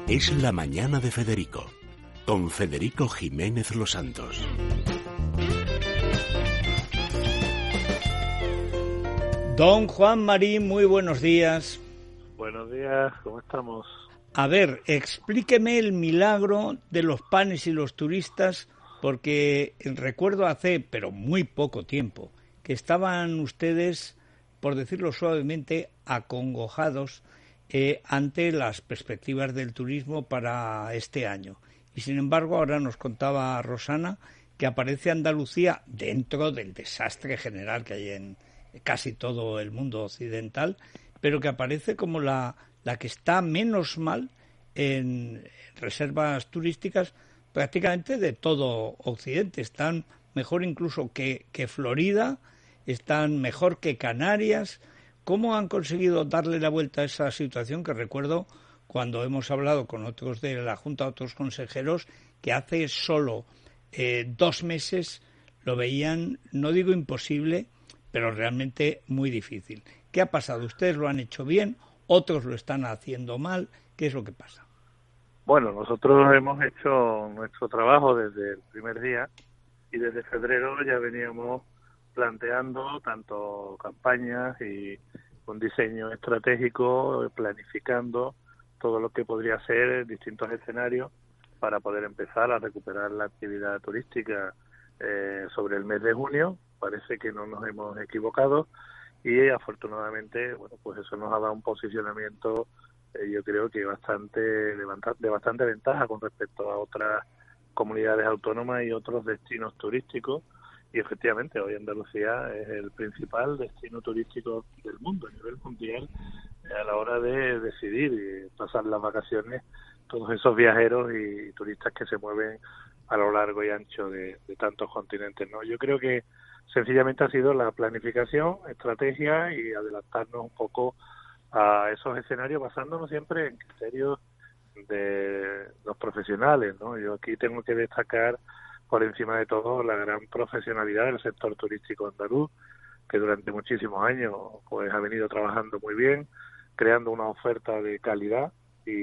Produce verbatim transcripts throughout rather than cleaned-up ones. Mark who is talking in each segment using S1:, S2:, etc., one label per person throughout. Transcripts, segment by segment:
S1: Es la mañana de Federico, con Federico Jiménez Los Santos.
S2: Don Juan Marín, muy buenos días.
S3: Buenos días, ¿cómo estamos?
S2: A ver, explíqueme el milagro de los panes y los turistas, porque recuerdo hace, pero muy poco tiempo, que estaban ustedes, por decirlo suavemente, acongojados eh, ante las perspectivas del turismo para este año. Y sin embargo, ahora nos contaba Rosana que aparece Andalucía dentro del desastre general que hay en casi todo el mundo occidental, pero que aparece como la, la que está menos mal en reservas turísticas prácticamente de todo Occidente. Están mejor incluso que, que Florida, están mejor que Canarias. ¿Cómo han conseguido darle la vuelta a esa situación? Que recuerdo cuando hemos hablado con otros de la Junta, otros consejeros, que hace solo eh, dos meses lo veían, no digo imposible, pero realmente muy difícil. ¿Qué ha pasado? ¿Ustedes lo han hecho bien? ¿Otros lo están haciendo mal? ¿Qué es lo que pasa?
S3: Bueno, nosotros hemos hecho nuestro trabajo desde el primer día y desde febrero ya veníamos planteando tanto campañas y un diseño estratégico, planificando todo lo que podría ser distintos escenarios para poder empezar a recuperar la actividad turística eh, sobre el mes de junio. Parece que no nos hemos equivocado y afortunadamente, bueno, pues eso nos ha dado un posicionamiento, eh, yo creo que bastante de, de bastante ventaja con respecto a otras comunidades autónomas y otros destinos turísticos. Y efectivamente, hoy Andalucía es el principal destino turístico del mundo, a nivel mundial, eh, a la hora de decidir y pasar las vacaciones, todos esos viajeros y, y turistas que se mueven a lo largo y ancho de, de tantos continentes, ¿no? Yo creo que sencillamente ha sido la planificación, estrategia y adelantarnos un poco a esos escenarios basándonos siempre en criterios de los profesionales, ¿no? Yo aquí tengo que destacar por encima de todo la gran profesionalidad del sector turístico andaluz, que durante muchísimos años pues ha venido trabajando muy bien, creando una oferta de calidad,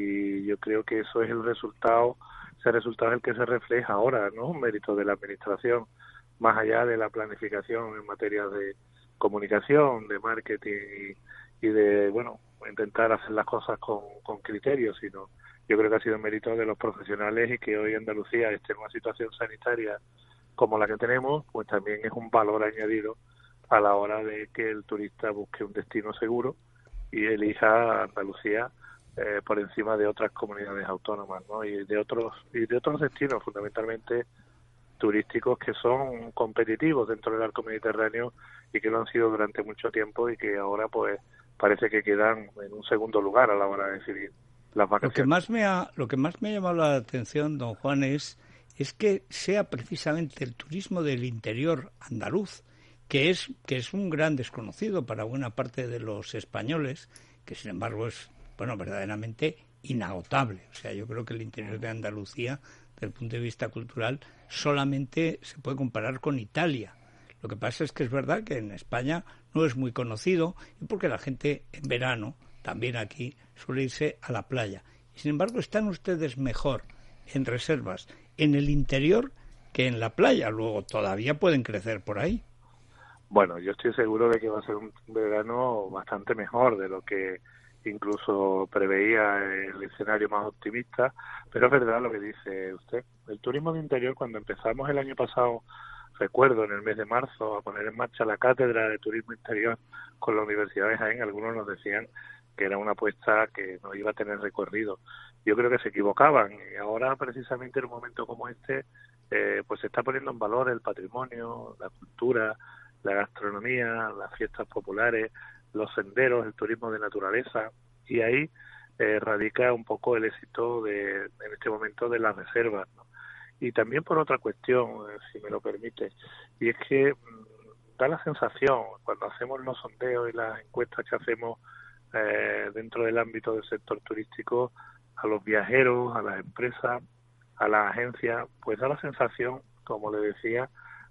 S3: y yo creo que eso es el resultado, ese resultado es el que se refleja ahora, ¿no? Un mérito de la administración, más allá de la planificación en materia de comunicación, de marketing y, y de, bueno, intentar hacer las cosas con, con criterio, sino yo creo que ha sido mérito de los profesionales, y que hoy Andalucía esté en una situación sanitaria como la que tenemos, pues también es un valor añadido a la hora de que el turista busque un destino seguro y elija Andalucía eh, por encima de otras comunidades autónomas, ¿no? Y de otros y de otros destinos fundamentalmente turísticos que son competitivos dentro del arco mediterráneo y que lo han sido durante mucho tiempo y que ahora pues parece que quedan en un segundo lugar a la hora de decidir las vacaciones.
S2: Lo que más me ha, lo que más me ha llamado la atención, don Juan, es, es que sea precisamente el turismo del interior andaluz, que es, que es un gran desconocido para buena parte de los españoles, que sin embargo es, bueno, verdaderamente inagotable. O sea, yo creo que el interior de Andalucía, desde el punto de vista cultural, solamente se puede comparar con Italia. Lo que pasa es que es verdad que en España no es muy conocido, y porque la gente en verano, también aquí, suele irse a la playa. Y sin embargo, están ustedes mejor en reservas en el interior que en la playa. Luego todavía pueden crecer por ahí.
S3: Bueno, yo estoy seguro de que va a ser un verano bastante mejor de lo que incluso preveía el escenario más optimista, pero es verdad lo que dice usted. El turismo de interior, cuando empezamos el año pasado, recuerdo en el mes de marzo, a poner en marcha la cátedra de turismo interior con la Universidad de Jaén, algunos nos decían que era una apuesta que no iba a tener recorrido. Yo creo que se equivocaban, y ahora precisamente en un momento como este eh, pues se está poniendo en valor el patrimonio, la cultura, la gastronomía, las fiestas populares, los senderos, el turismo de naturaleza, y ahí eh, radica un poco el éxito de, en este momento, de las reservas, ¿no? Y también por otra cuestión, eh, si me lo permite, y es que mmm, da la sensación, cuando hacemos los sondeos y las encuestas que hacemos eh, dentro del ámbito del sector turístico, a los viajeros, a las empresas, a las agencias, pues da la sensación, como le decía,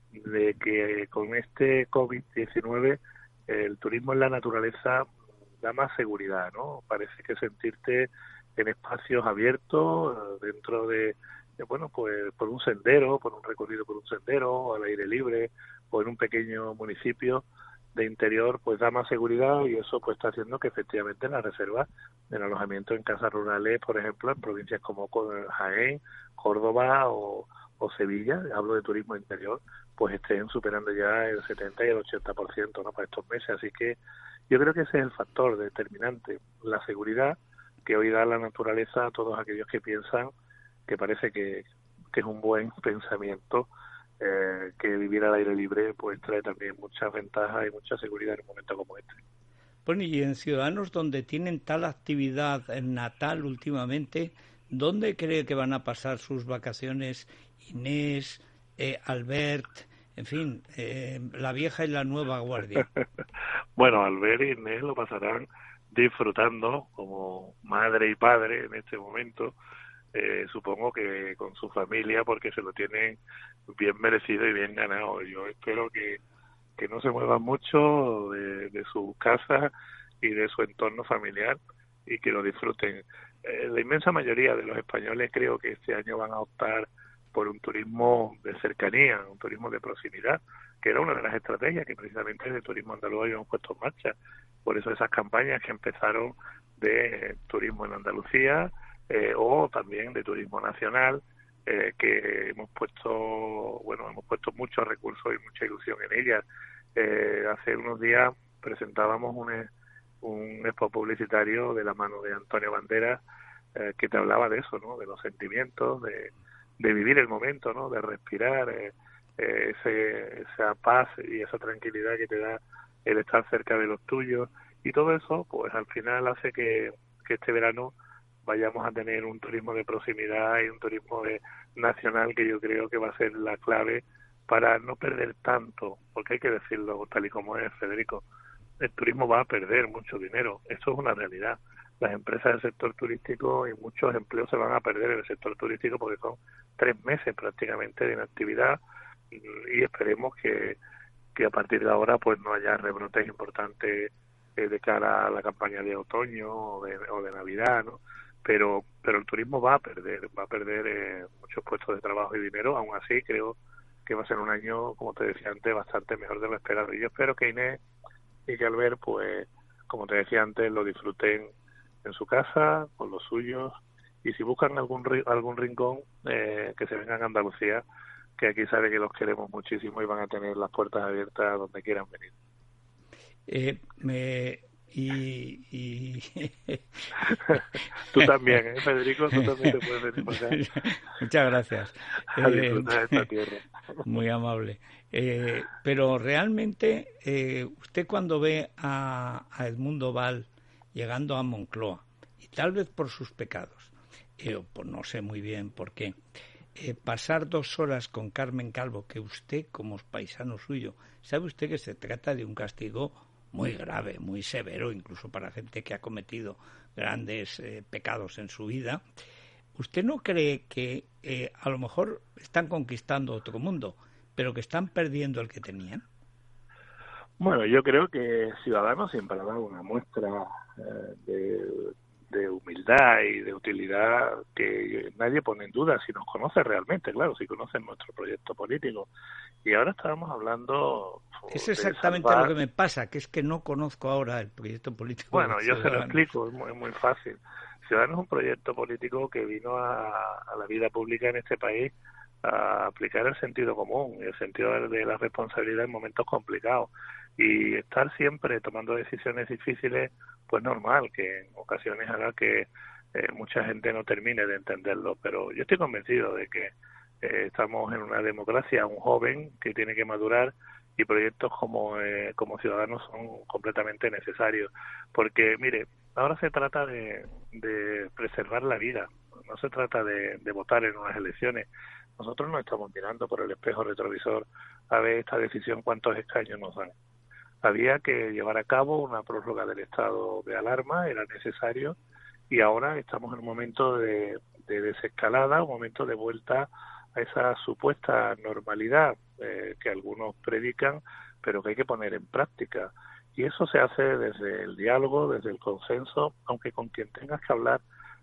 S3: de que con este covid diecinueve el turismo en la naturaleza da más seguridad, ¿no? Parece que sentirte en espacios abiertos, dentro de, de, bueno, pues por un sendero, por un recorrido por un sendero, o al aire libre, o en un pequeño municipio de interior, pues da más seguridad, y eso pues está haciendo que efectivamente las reservas del alojamiento en casas rurales, por ejemplo, en provincias como Jaén, Córdoba o, o Sevilla, hablo de turismo interior, pues estén superando ya el setenta y el ochenta por ciento, ¿no?, para estos meses. Así que yo creo que ese es el factor determinante, la seguridad que hoy da la naturaleza a todos aquellos que piensan que parece que, que es un buen pensamiento, eh, que vivir al aire libre pues trae también muchas ventajas y mucha seguridad en un momento como este.
S2: Bueno, y en ciudadanos donde tienen tal actividad natal últimamente, ¿dónde cree que van a pasar sus vacaciones Inés, eh, Albert, en fin, eh, la vieja y la nueva guardia?
S3: Bueno, Albert y Inés lo pasarán disfrutando como madre y padre en este momento, eh, supongo que con su familia, porque se lo tienen bien merecido y bien ganado. Yo espero que, que no se muevan mucho de, de su casa y de su entorno familiar, y que lo disfruten. Eh, la inmensa mayoría de los españoles creo que este año van a optar por un turismo de cercanía, un turismo de proximidad, que era una de las estrategias que precisamente el turismo andaluz habíamos puesto en marcha. Por eso esas campañas que empezaron de turismo en Andalucía, eh, o también de turismo nacional, eh, que hemos puesto, bueno, hemos puesto muchos recursos y mucha ilusión en ellas. Eh, hace unos días presentábamos un, un expo publicitario de la mano de Antonio Banderas, eh, que te hablaba de eso, ¿no?, de los sentimientos, de, de vivir el momento, ¿no?, de respirar, eh, eh, ese, esa paz y esa tranquilidad que te da el estar cerca de los tuyos, y todo eso pues al final hace que, que este verano vayamos a tener un turismo de proximidad y un turismo de, nacional, que yo creo que va a ser la clave para no perder tanto, porque hay que decirlo tal y como es, Federico, el turismo va a perder mucho dinero, eso es una realidad. Las empresas del sector turístico y muchos empleos se van a perder en el sector turístico, porque son tres meses prácticamente de inactividad, y esperemos que, que a partir de ahora pues no haya rebrotes importantes eh, de cara a la campaña de otoño o de, o de Navidad, ¿no? Pero, pero el turismo va a perder, va a perder eh, muchos puestos de trabajo y dinero. Aún así creo que va a ser un año, como te decía antes, bastante mejor de lo esperado. Y yo espero que Inés y que Albert, pues, como te decía antes, lo disfruten en su casa, con los suyos, y si buscan algún algún rincón, eh, que se vengan a Andalucía, que aquí sabe que los queremos muchísimo y van a tener las puertas abiertas donde quieran venir.
S2: Eh, me... Y, y...
S3: Tú también, ¿eh, Federico? Tú también te puedes venir por acá.
S2: Muchas gracias.
S3: A disfrutar de esta tierra.
S2: Muy amable. Eh, pero realmente, eh, usted cuando ve a, a Edmundo Val llegando a Moncloa, y tal vez por sus pecados, eh, pues no sé muy bien por qué, eh, pasar dos horas con Carmen Calvo, que usted, como paisano suyo, sabe usted que se trata de un castigo muy grave, muy severo, incluso para gente que ha cometido grandes eh, pecados en su vida. ¿Usted no cree que eh, a lo mejor están conquistando otro mundo, pero que están perdiendo el que tenían?
S3: Bueno, yo creo que Ciudadanos siempre ha dado una muestra eh, de, de humildad y de utilidad que nadie pone en duda si nos conoce realmente, claro, si conocen nuestro proyecto político. Y ahora estábamos hablando...
S2: Es exactamente
S3: salvar...
S2: lo que me pasa, que es que no conozco ahora el proyecto político.
S3: Bueno, yo se lo explico, es muy, es muy fácil. Ciudadanos es un proyecto político que vino a, a la vida pública en este país a aplicar el sentido común, el sentido de, de la responsabilidad en momentos complicados, y estar siempre tomando decisiones difíciles, pues normal, que en ocasiones haga que eh, mucha gente no termine de entenderlo, pero yo estoy convencido de que eh, estamos en una democracia, un joven que tiene que madurar, y proyectos como eh, como Ciudadanos son completamente necesarios, porque mire, ahora se trata de, de preservar la vida, no se trata de, de votar en unas elecciones. Nosotros no estamos mirando por el espejo retrovisor a ver esta decisión cuántos escaños nos dan. Había que llevar a cabo una prórroga del estado de alarma, era necesario, y ahora estamos en un momento de, de desescalada, un momento de vuelta a esa supuesta normalidad eh, que algunos predican, pero que hay que poner en práctica. Y eso se hace desde el diálogo, desde el consenso, aunque con quien tengas que hablar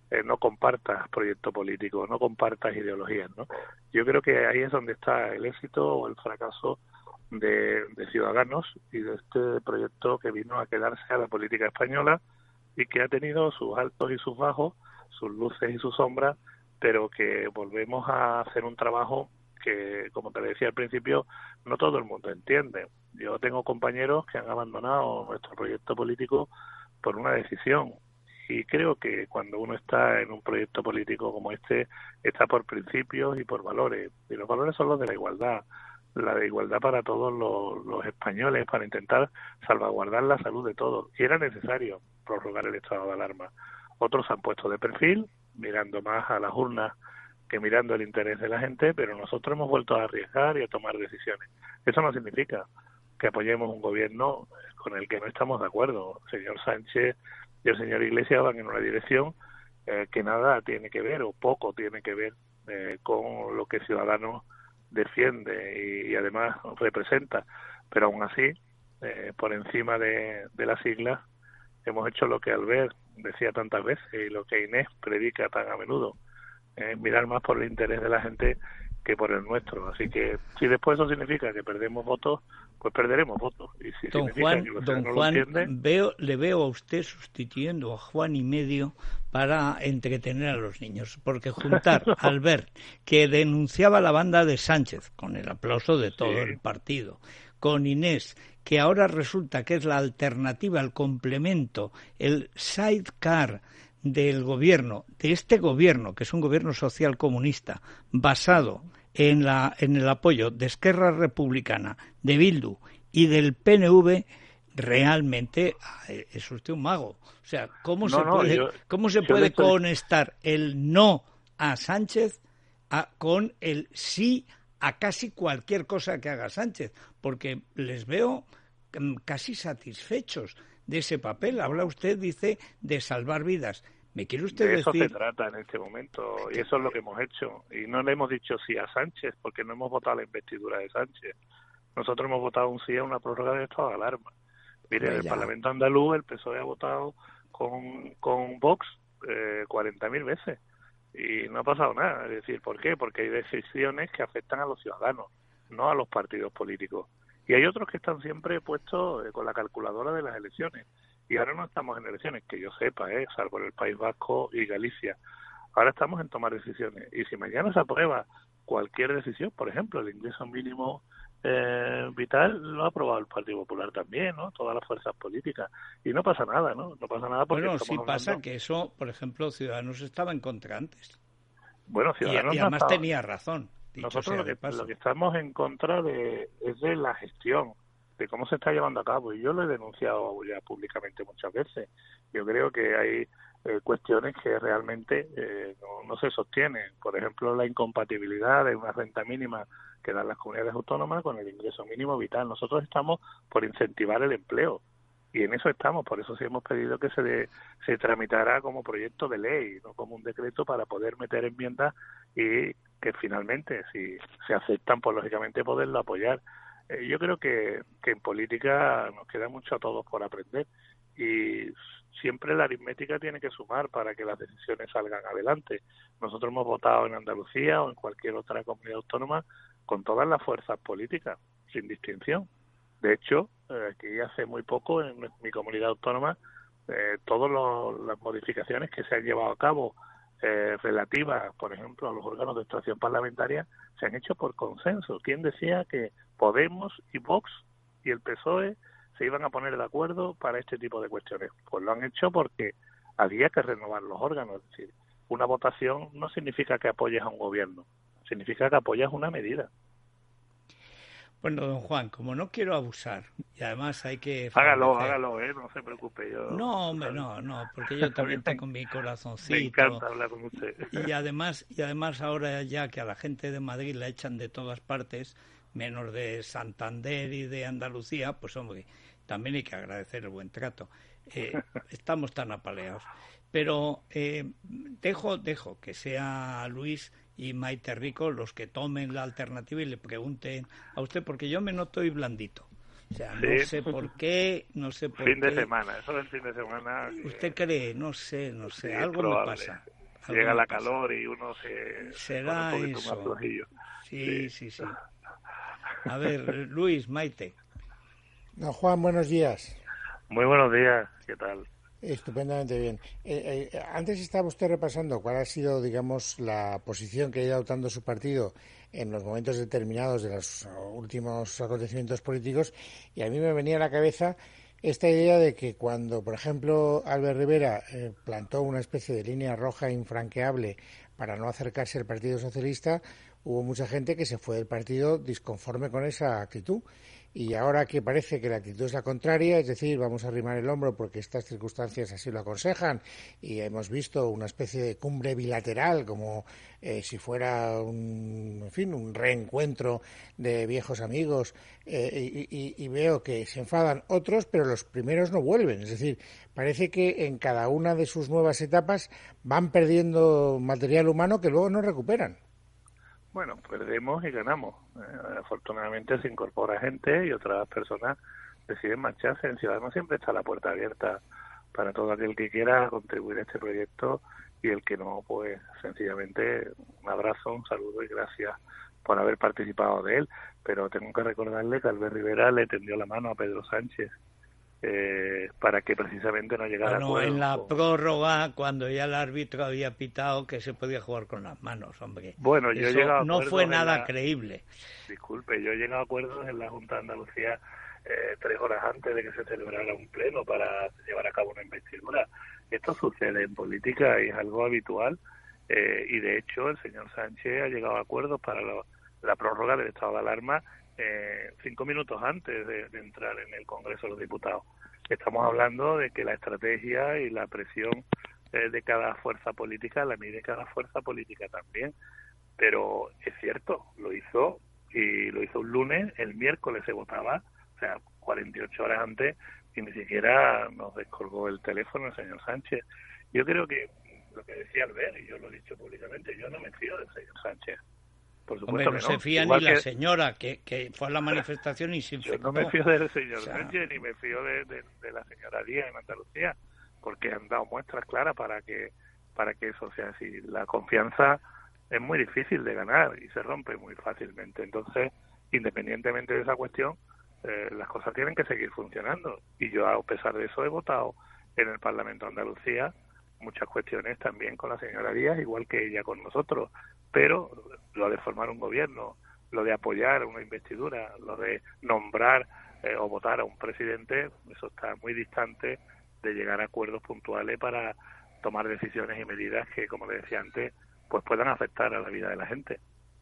S3: eh, no compartas proyecto político, no compartas ideologías, ¿no? Yo creo que ahí es donde está el éxito o el fracaso de, de Ciudadanos y de este proyecto que vino a quedarse a la política española y que ha tenido sus altos y sus bajos, sus luces y sus sombras, pero que volvemos a hacer un trabajo que, como te decía al principio, no todo el mundo entiende. Yo tengo compañeros que han abandonado nuestro proyecto político por una decisión, y creo que cuando uno está en un proyecto político como este, está por principios y por valores, y los valores son los de la igualdad, la de igualdad para todos los, los españoles, para intentar salvaguardar la salud de todos, y era necesario prorrogar el estado de alarma. Otros se han puesto de perfil, mirando más a las urnas que mirando el interés de la gente, pero nosotros hemos vuelto a arriesgar y a tomar decisiones. Eso no significa que apoyemos un gobierno con el que no estamos de acuerdo. El señor Sánchez y el señor Iglesias van en una dirección eh, que nada tiene que ver, o poco tiene que ver, eh, con lo que Ciudadanos defiende y, y además representa. Pero aún así, eh, por encima de, de las siglas, hemos hecho lo que Albert decía tantas veces y lo que Inés predica tan a menudo, eh, mirar más por el interés de la gente que por el nuestro. Así que si después eso significa que perdemos votos, pues perderemos votos. Y si
S2: don Juan, que don no Juan entiende, veo, le veo a usted sustituyendo a Juan y medio para entretener a los niños, porque juntar no. a Albert, que denunciaba la banda de Sánchez, con el aplauso de todo sí. el partido, con Inés, que ahora resulta que es la alternativa, el complemento, el sidecar del gobierno, de este gobierno, que es un gobierno social comunista, basado en la en el apoyo de Esquerra Republicana, de Bildu y del P N V, realmente es usted un mago. O sea, ¿cómo no, se no, puede, yo, ¿cómo se puede estoy... conectar el no a Sánchez a, con el sí a casi cualquier cosa que haga Sánchez? Porque les veo casi satisfechos de ese papel. Habla usted, dice, de salvar vidas. ¿Me quiere usted
S3: de eso
S2: decir?
S3: Se trata en este momento, y eso es lo que hemos hecho. Y no le hemos dicho sí a Sánchez, porque no hemos votado la investidura de Sánchez. Nosotros hemos votado un sí a una prórroga de estado de alarma. Mire, en el Parlamento andaluz el P S O E ha votado con, con Vox eh, cuarenta mil veces. Y no ha pasado nada. Es decir, ¿por qué? Porque hay decisiones que afectan a los ciudadanos, no a los partidos políticos. Y hay otros que están siempre puestos eh, con la calculadora de las elecciones. Y ahora no estamos en elecciones, que yo sepa, eh, salvo en el País Vasco y Galicia. Ahora estamos en tomar decisiones. Y si mañana se aprueba cualquier decisión, por ejemplo, el ingreso mínimo eh, vital, lo ha aprobado el Partido Popular también, ¿no? Todas las fuerzas políticas. Y no pasa nada, ¿no? No pasa nada porque
S2: bueno,
S3: estamos
S2: sí
S3: hablando...
S2: pasa que eso, por ejemplo, Ciudadanos estaba en contra antes.
S3: Bueno, Ciudadanos
S2: y, y además
S3: no estaba...
S2: tenía razón.
S3: Nosotros lo que, lo que estamos en contra de es de la gestión, de cómo se está llevando a cabo, y yo lo he denunciado ya públicamente muchas veces. Yo creo que hay eh, cuestiones que realmente eh, no, no se sostienen. Por ejemplo, la incompatibilidad de una renta mínima que dan las comunidades autónomas con el ingreso mínimo vital. Nosotros estamos por incentivar el empleo, y en eso estamos. Por eso sí hemos pedido que se de, se tramitara como proyecto de ley, no como un decreto, para poder meter enmiendas y que finalmente, si se aceptan, pues lógicamente poderlo apoyar. Eh, yo creo que, que en política nos queda mucho a todos por aprender, y siempre la aritmética tiene que sumar para que las decisiones salgan adelante. Nosotros hemos votado en Andalucía o en cualquier otra comunidad autónoma con todas las fuerzas políticas, sin distinción. De hecho, eh, aquí hace muy poco en mi comunidad autónoma, eh, todas las modificaciones que se han llevado a cabo Eh, relativas, por ejemplo, a los órganos de extracción parlamentaria, se han hecho por consenso. ¿Quién decía que Podemos y Vox y el P S O E se iban a poner de acuerdo para este tipo de cuestiones? Pues lo han hecho porque había que renovar los órganos. Es decir, una votación no significa que apoyes a un gobierno, significa que apoyas una medida.
S2: Bueno, don Juan, como no quiero abusar, y además hay que...
S3: Hágalo, favorecer... hágalo, ¿eh? No se preocupe. Yo...
S2: No, hombre, no, no, porque yo también tengo mi corazoncito.
S3: Me encanta hablar con usted.
S2: Y además, y además ahora ya que a la gente de Madrid la echan de todas partes, menos de Santander y de Andalucía, pues hombre, también hay que agradecer el buen trato. Eh, estamos tan apaleados. Pero eh, dejo, dejo que sea Luis y Maite Rico los que tomen la alternativa y le pregunten a usted, porque yo me noto hoy blandito. O sea, no sí. sé por qué, no sé por
S3: fin
S2: qué.
S3: Fin de semana, eso del fin de semana...
S2: ¿Usted cree? No sé, no sé,
S3: sí,
S2: algo me pasa.
S3: llega la calor y uno se
S2: será
S3: pone un poquito
S2: eso.
S3: más flojillo.
S2: Sí, sí, sí. A ver, Luis, Maite.
S4: No, Juan, buenos días.
S3: Muy buenos días, ¿qué tal?
S4: Estupendamente bien. Eh, eh, antes estaba usted repasando cuál ha sido, digamos, la posición que ha ido adoptando su partido en los momentos determinados de los últimos acontecimientos políticos, y a mí me venía a la cabeza esta idea de que cuando, por ejemplo, Albert Rivera eh, plantó una especie de línea roja infranqueable para no acercarse al Partido Socialista, hubo mucha gente que se fue del partido disconforme con esa actitud. Y ahora que parece que la actitud es la contraria, es decir, vamos a arrimar el hombro porque estas circunstancias así lo aconsejan, y hemos visto una especie de cumbre bilateral como eh, si fuera un, en fin, un reencuentro de viejos amigos, eh, y, y, y veo que se enfadan otros, pero los primeros no vuelven. Es decir, parece que en cada una de sus nuevas etapas van perdiendo material humano que luego no recuperan.
S3: Bueno, perdemos y ganamos. Eh, afortunadamente se incorpora gente y otras personas deciden marcharse. En Ciudadanos siempre está la puerta abierta para todo aquel que quiera contribuir a este proyecto, y el que no, pues sencillamente un abrazo, un saludo y gracias por haber participado de él. Pero tengo que recordarle que Albert Rivera le tendió la mano a Pedro Sánchez eh, para que precisamente no llegara
S2: bueno,
S3: a acuerdo.
S2: En la
S3: con...
S2: prórroga, cuando ya el árbitro había pitado que se podía jugar con las manos, hombre.
S3: Bueno, yo he llegado a
S2: no fue nada
S3: la...
S2: creíble.
S3: Disculpe, yo he llegado a acuerdos en la Junta de Andalucía eh, tres horas antes de que se celebrara un pleno para llevar a cabo una investidura. Esto sucede en política y es algo habitual, eh, y de hecho el señor Sánchez ha llegado a acuerdos para la, la prórroga del estado de alarma eh, cinco minutos antes de, de entrar en el Congreso de los Diputados. Estamos hablando de que la estrategia y la presión eh, de cada fuerza política la mide cada fuerza política también, pero es cierto, lo hizo, y lo hizo un lunes, el miércoles se votaba, o sea, cuarenta y ocho horas antes, y ni siquiera nos descolgó el teléfono el señor Sánchez. Yo creo que lo que decía Albert, y yo lo he dicho públicamente, yo no me fío del señor Sánchez. Por supuesto.
S2: Hombre, no
S3: que no
S2: se fía
S3: Igual
S2: ni la
S3: que...
S2: señora que, que fue a la manifestación y se infectó.
S3: Yo no me fío del señor
S2: o sea...
S3: Sánchez, ni me fío de, de, de la señora Díaz en Andalucía, porque han dado muestras claras para que para que eso sea así. La confianza es muy difícil de ganar y se rompe muy fácilmente. Entonces, independientemente de esa cuestión, eh, las cosas tienen que seguir funcionando. Y yo, a pesar de eso, he votado en el Parlamento de Andalucía muchas cuestiones también con la señora Díaz, igual que ella con nosotros. Pero lo de formar un gobierno, lo de apoyar una investidura, lo de nombrar eh, o votar a un presidente, eso está muy distante de llegar a acuerdos puntuales para tomar decisiones y medidas que, como le decía antes, pues puedan afectar a la vida de la gente.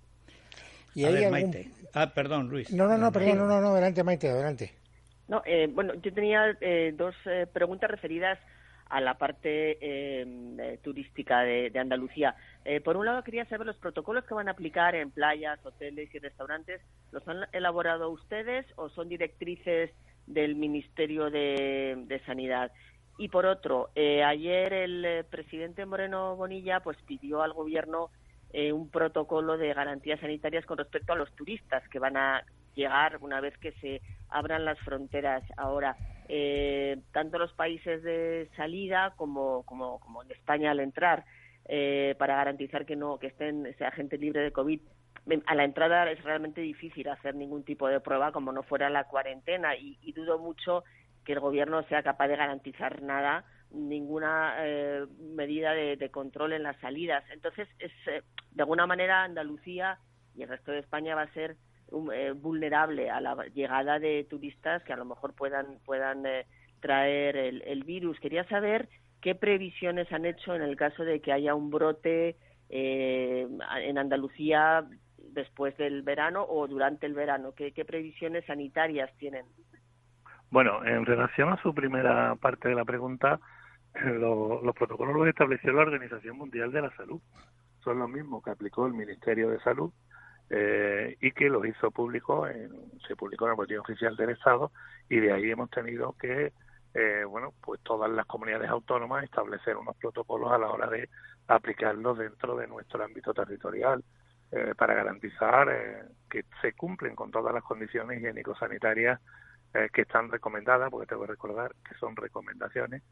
S4: ¿Y
S2: a
S4: hay
S2: ver,
S4: algún...
S2: Maite. Ah, perdón, Luis.
S4: No, no, no, perdón,
S2: sí.
S4: no, no, no, adelante, Maite, adelante.
S5: No, eh, bueno, yo tenía eh, dos eh, preguntas referidas a la parte eh, turística de, de Andalucía. Eh, por un lado, quería saber los protocolos que van a aplicar en playas, hoteles y restaurantes. ¿Los han elaborado ustedes o son directrices del Ministerio de, de Sanidad? Y por otro, eh, ayer el eh, presidente Moreno Bonilla pues pidió al Gobierno eh, un protocolo de garantías sanitarias con respecto a los turistas que van a llegar una vez que se abran las fronteras ahora. Eh, tanto los países de salida como, como, como en España al entrar, eh, para garantizar que no que estén sea gente libre de COVID. A la entrada es realmente difícil hacer ningún tipo de prueba como no fuera la cuarentena, y, y dudo mucho que el Gobierno sea capaz de garantizar nada, ninguna eh, medida de, de control en las salidas. Entonces, es eh, de alguna manera Andalucía y el resto de España va a ser um, eh, vulnerable a la llegada de turistas que a lo mejor puedan puedan eh, traer el, el virus. Quería saber qué previsiones han hecho en el caso de que haya un brote eh, en Andalucía después del verano o durante el verano. ¿Qué, qué previsiones sanitarias tienen?
S3: Bueno, en relación a su primera parte de la pregunta, lo, los protocolos los estableció la Organización Mundial de la Salud. Son los mismos que aplicó el Ministerio de Salud eh, y que los hizo público, en, se publicó en el Boletín Oficial del Estado, y de ahí hemos tenido que, eh, bueno, pues todas las comunidades autónomas establecer unos protocolos a la hora de aplicarlos dentro de nuestro ámbito territorial eh, para garantizar eh, que se cumplen con todas las condiciones higiénico-sanitarias que están recomendadas, porque tengo que recordar que son recomendaciones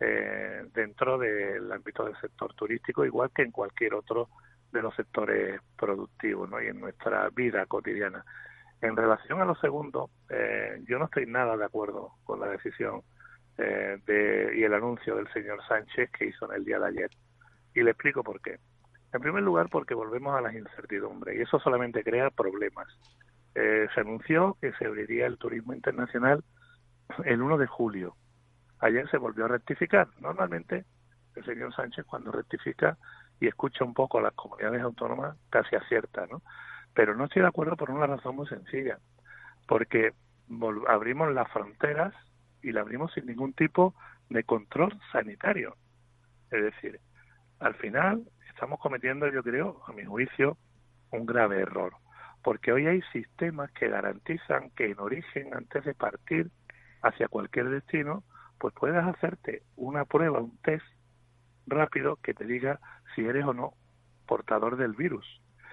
S3: eh, dentro del ámbito del sector turístico, igual que en cualquier otro de los sectores productivos, ¿no? Y en nuestra vida cotidiana. En relación a lo segundo, eh, yo no estoy nada de acuerdo con la decisión eh, de, y el anuncio del señor Sánchez que hizo en el día de ayer. Y le explico por qué. En primer lugar, porque volvemos a las incertidumbres y eso solamente crea problemas. Eh, se anunció que se abriría el turismo internacional el uno de julio. Ayer se volvió a rectificar. Normalmente el señor Sánchez, cuando rectifica y escucha un poco a las comunidades autónomas, casi acierta, ¿no? Pero no estoy de acuerdo por una razón muy sencilla, porque abrimos las fronteras y la abrimos sin ningún tipo de control sanitario. Es decir, al final estamos cometiendo, yo creo, a mi juicio, un grave error, porque hoy hay sistemas que garantizan que en origen, antes de partir hacia cualquier destino, pues puedas hacerte una prueba, un test rápido que te diga si eres o no portador del virus.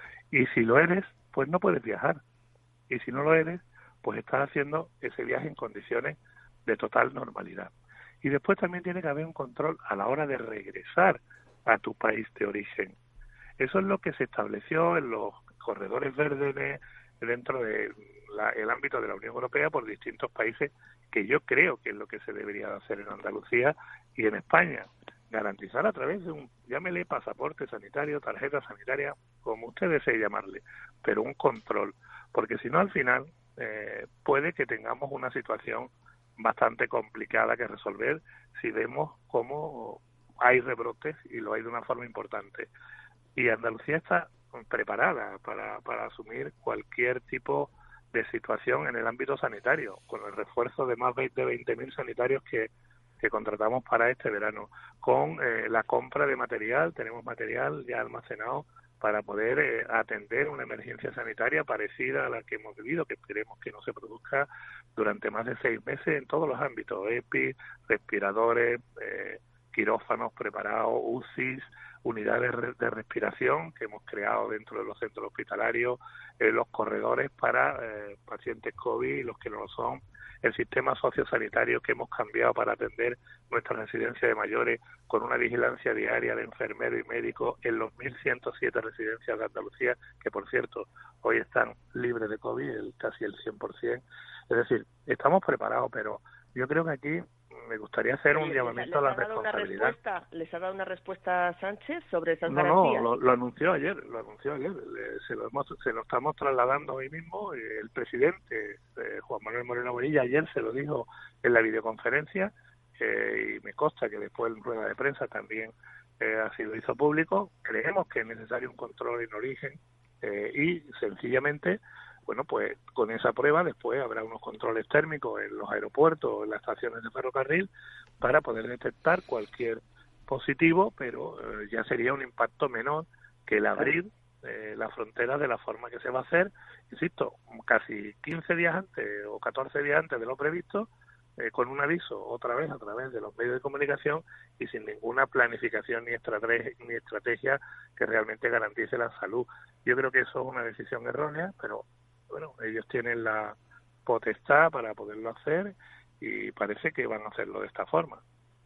S3: Y si lo eres, pues no puedes viajar. Y si no lo eres, pues estás haciendo ese viaje en condiciones de total normalidad. Y después también tiene que haber un control a la hora de regresar a tu país de origen. Eso es lo que se estableció en los corredores verdes de, dentro del de ámbito de la Unión Europea por distintos países, que yo creo que es lo que se debería hacer en Andalucía y en España. Garantizar a través de un, llámele pasaporte sanitario, tarjeta sanitaria, como usted desee llamarle, pero un control, porque si no al final eh, puede que tengamos una situación bastante complicada que resolver si vemos cómo hay rebrotes y lo hay de una forma importante. Y Andalucía está preparada para, para asumir cualquier tipo de situación en el ámbito sanitario, con el refuerzo de más de veinte mil sanitarios que que contratamos para este verano, con eh, la compra de material. Tenemos material ya almacenado para poder eh, atender una emergencia sanitaria parecida a la que hemos vivido, que esperemos que no se produzca durante más de seis meses en todos los ámbitos, E P I, respiradores, eh, quirófanos preparados, U C Is, unidades de respiración que hemos creado dentro de los centros hospitalarios, eh, los corredores para eh, pacientes COVID y los que no lo son, el sistema sociosanitario que hemos cambiado para atender nuestras residencias de mayores con una vigilancia diaria de enfermero y médico en los mil ciento siete residencias de Andalucía, que por cierto hoy están libres de COVID, el, casi el cien por ciento. Es decir, estamos preparados, pero yo creo que aquí me gustaría hacer un llamamiento a la responsabilidad.
S5: ¿Les ha dado una respuesta a Sánchez sobre esas
S3: no,
S5: garantías?
S3: No, lo, lo anunció ayer, lo anunció ayer. Le, se, lo hemos, se lo estamos trasladando hoy mismo. El presidente, eh, Juan Manuel Moreno Bonilla, ayer se lo dijo en la videoconferencia, eh, y me consta que después en rueda de prensa también eh, así lo hizo público. Creemos que es necesario un control en origen eh, y sencillamente, bueno, pues con esa prueba después habrá unos controles térmicos en los aeropuertos o en las estaciones de ferrocarril para poder detectar cualquier positivo, pero eh, ya sería un impacto menor que el abrir eh, la frontera de la forma que se va a hacer, insisto, casi quince días antes o catorce días antes de lo previsto, eh, con un aviso otra vez a través de los medios de comunicación y sin ninguna planificación ni estrategia, ni estrategia que realmente garantice la salud. Yo creo que eso es una decisión errónea, pero bueno, ellos tienen la potestad para poderlo hacer y parece que van a hacerlo de esta forma.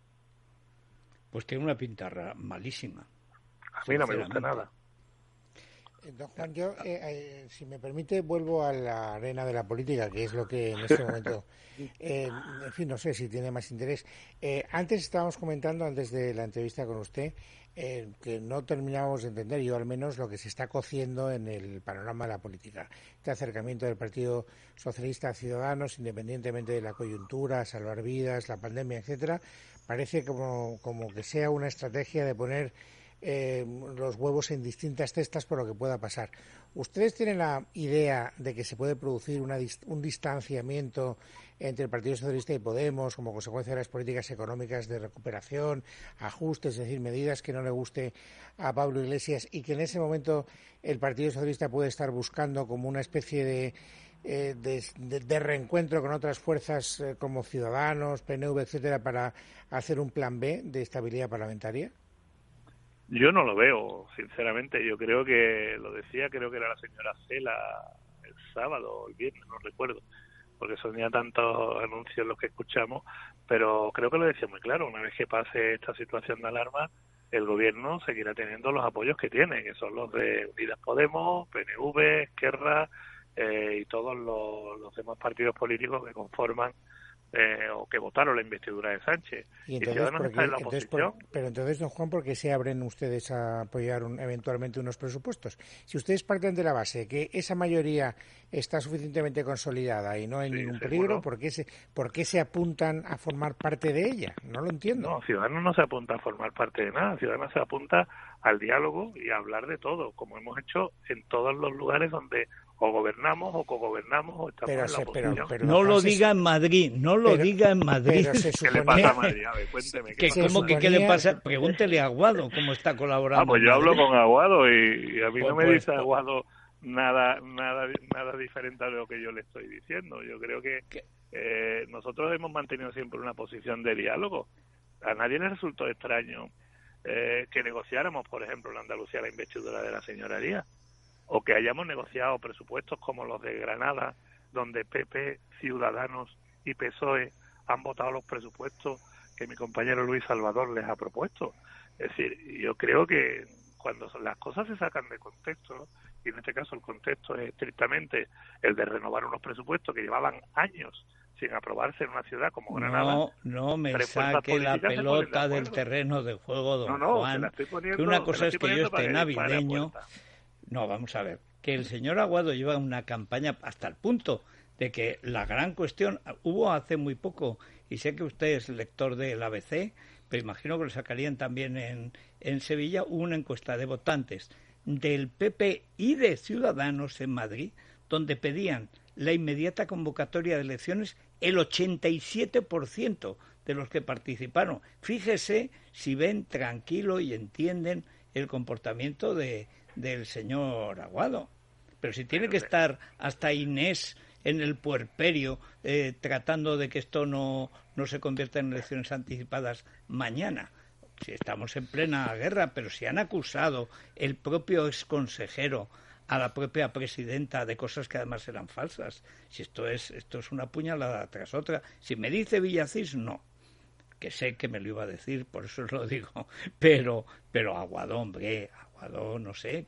S2: Pues tiene una pintarra malísima.
S3: A mí no me gusta nada.
S4: Don Juan, yo, eh, eh, si me permite, vuelvo a la arena de la política, que es lo que en este momento, eh, en fin, no sé si tiene más interés. Eh, antes estábamos comentando, antes de la entrevista con usted, eh, que no terminábamos de entender, yo al menos, lo que se está cociendo en el panorama de la política. Este acercamiento del Partido Socialista a Ciudadanos, independientemente de la coyuntura, salvar vidas, la pandemia, etcétera, parece como, como que sea una estrategia de poner Eh, los huevos en distintas cestas por lo que pueda pasar. ¿Ustedes tienen la idea de que se puede producir una, un distanciamiento entre el Partido Socialista y Podemos como consecuencia de las políticas económicas de recuperación, ajustes, es decir, medidas que no le guste a Pablo Iglesias y que en ese momento el Partido Socialista puede estar buscando como una especie de Eh, de, de, de reencuentro con otras fuerzas eh, como Ciudadanos, P N V, etcétera, para hacer un plan B de estabilidad parlamentaria?
S3: Yo no lo veo, sinceramente. Yo creo que, lo decía, creo que era la señora Cela el sábado o el viernes, no recuerdo, porque son ya tantos anuncios los que escuchamos, pero creo que lo decía muy claro, una vez que pase esta situación de alarma, el gobierno seguirá teniendo los apoyos que tiene, que son los de Unidas Podemos, P N V, Esquerra eh, y todos los, los demás partidos políticos que conforman eh, o que votaron la investidura de Sánchez.
S4: Y entonces,
S3: y
S4: porque,
S3: está en la
S4: entonces
S3: oposición.
S4: por, pero entonces, don Juan, ¿por qué se abren ustedes a apoyar un, eventualmente unos presupuestos? Si ustedes parten de la base que esa mayoría está suficientemente consolidada y no hay
S3: Sí,
S4: ningún
S3: seguro.
S4: peligro, ¿por qué, se, ¿por qué se apuntan a formar parte de ella? No lo entiendo.
S3: No, Ciudadanos no se apunta a formar parte de nada, Ciudadanos se apunta al diálogo y a hablar de todo, como hemos hecho en todos los lugares donde o gobernamos o cogobernamos o estamos
S4: Pero
S3: en la
S4: se- pero-
S3: oposición.
S4: pero-
S2: No lo
S4: se-
S2: diga en Madrid, no lo
S4: pero-
S2: diga en Madrid.
S4: pero se
S3: ¿Qué le
S4: suponía-
S3: pasa a Madrid? A ver, cuénteme. ¿qué
S2: Que,
S3: pasa?
S2: ¿Cómo que qué le
S4: suponía-
S2: pasa? Pregúntele a Aguado cómo está colaborando.
S3: Ah, pues
S2: en
S3: yo hablo
S2: Madrid.
S3: con Aguado y, y a mí
S2: Pues-
S3: no me
S2: pues-
S3: dice Aguado nada nada nada diferente a lo que yo le estoy diciendo. Yo creo que
S2: ¿Qué?
S3: eh, nosotros hemos mantenido siempre una posición de diálogo. A nadie le resultó extraño eh, que negociáramos, por ejemplo, en Andalucía la investidura de la señora Díaz, o que hayamos negociado presupuestos como los de Granada, donde P P, Ciudadanos y P S O E han votado los presupuestos que mi compañero Luis Salvador les ha propuesto. Es decir, yo creo que cuando las cosas se sacan de contexto, y en este caso el contexto es estrictamente el de renovar unos presupuestos que llevaban años sin aprobarse en una ciudad como Granada.
S2: No, no me
S3: tres fuerzas
S2: saque la
S3: políticas se ponen de
S2: pelota del
S3: acuerdo.
S2: terreno de juego, don
S3: No, no, se
S2: Juan.
S3: la estoy poniendo,
S2: Que una
S3: se
S2: cosa
S3: la
S2: es
S3: estoy
S2: que yo
S3: poniendo para
S2: esté
S3: que dispare a
S2: navideño.
S3: puerta.
S2: No, vamos a ver. Que el señor Aguado lleva una campaña hasta el punto de que la gran cuestión hubo hace muy poco, y sé que usted es lector del A B C, pero imagino que lo sacarían también en, en Sevilla, una encuesta de votantes del P P y de Ciudadanos en Madrid, donde pedían la inmediata convocatoria de elecciones el ochenta y siete por ciento de los que participaron. Fíjese si ven tranquilo y entienden el comportamiento de, del señor Aguado. Pero si tiene que estar hasta Inés en el puerperio eh, tratando de que esto no, no se convierta en elecciones anticipadas mañana. Si estamos en plena guerra, pero si han acusado el propio exconsejero a la propia presidenta de cosas que además eran falsas. Si esto es esto es una puñalada tras otra. Si me dice Villacís, no. Que sé que me lo iba a decir, por eso os lo digo. Pero, pero Aguado, hombre, Aguado, no sé.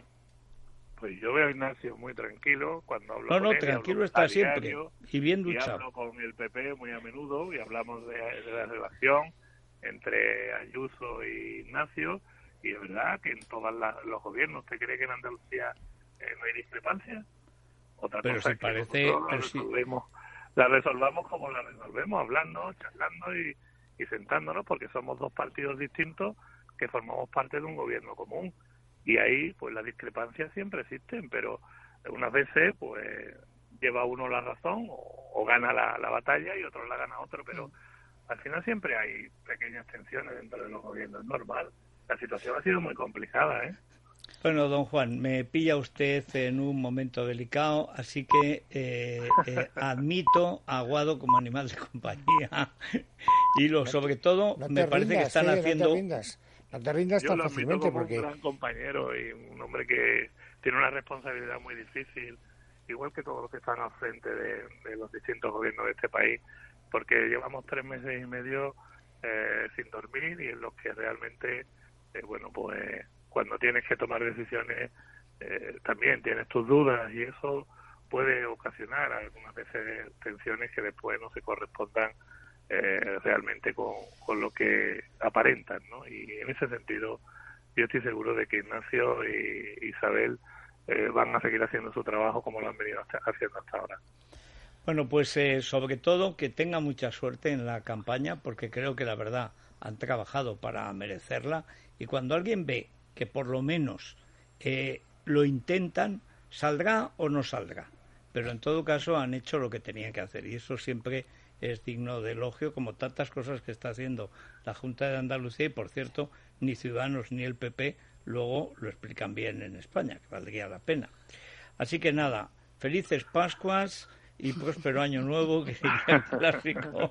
S3: Pues yo veo a Ignacio muy tranquilo cuando hablo
S2: No,
S3: con
S2: no,
S3: él, y
S2: tranquilo
S3: hablo
S2: está
S3: a
S2: siempre.
S3: diario,
S2: Y bien
S3: y
S2: duchado.
S3: hablo con el P P muy a menudo y hablamos de, de la relación entre Ayuso y Ignacio, y es verdad que en todos los gobiernos, ¿usted cree que en Andalucía eh, no hay discrepancias? Otra
S2: Pero
S3: cosa
S2: si
S3: es que
S2: parece-
S3: nosotros
S2: pero
S3: la,
S2: si-
S3: resolvemos, la resolvamos como la resolvemos, hablando, charlando y, y sentándonos, porque somos dos partidos distintos que formamos parte de un gobierno común. Y ahí, pues las discrepancias siempre existen, pero unas veces, pues lleva uno la razón o, o gana la, la batalla y otro la gana otro, pero al final siempre hay pequeñas tensiones dentro de los gobiernos, es normal. La situación ha sido muy complicada, ¿eh?
S2: Bueno, don Juan, me pilla usted en un momento delicado, así que eh, eh, admito a Aguado como animal de compañía y lo sobre todo
S4: No te
S2: me parece que
S4: rindas,
S2: están
S4: eh,
S2: haciendo...
S4: No te rindas, no te rindas
S3: Yo
S4: tan
S3: lo admito
S4: fácilmente
S3: como
S4: porque...
S3: un gran compañero y un hombre que tiene una responsabilidad muy difícil, igual que todos los que están al frente de, de los distintos gobiernos de este país, porque llevamos tres meses y medio eh, sin dormir y en los que realmente, eh, bueno, pues cuando tienes que tomar decisiones eh, también tienes tus dudas y eso puede ocasionar algunas veces tensiones que después no se correspondan eh, realmente con, con lo que aparentan, ¿no? Y en ese sentido yo estoy seguro de que Ignacio y Isabel eh, van a seguir haciendo su trabajo como lo han venido hasta, haciendo hasta ahora.
S2: Bueno, pues eh, sobre todo que tenga mucha suerte en la campaña, porque creo que la verdad han trabajado para merecerla, y cuando alguien ve que por lo menos eh, lo intentan, saldrá o no saldrá, pero en todo caso han hecho lo que tenían que hacer, y eso siempre es digno de elogio, como tantas cosas que está haciendo la Junta de Andalucía, y por cierto, ni Ciudadanos ni el P P luego lo explican bien en España, que valdría la pena. Así que nada, felices Pascuas y próspero año nuevo, que diría el clásico.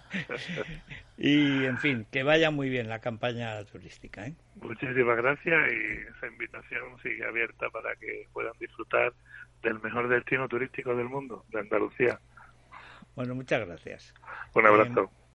S2: Y, en fin, que vaya muy bien la campaña turística, ¿eh?
S3: Muchísimas gracias y esa invitación sigue abierta para que puedan disfrutar del mejor destino turístico del mundo, de Andalucía.
S2: Bueno, muchas gracias.
S3: Un abrazo.
S2: Eh,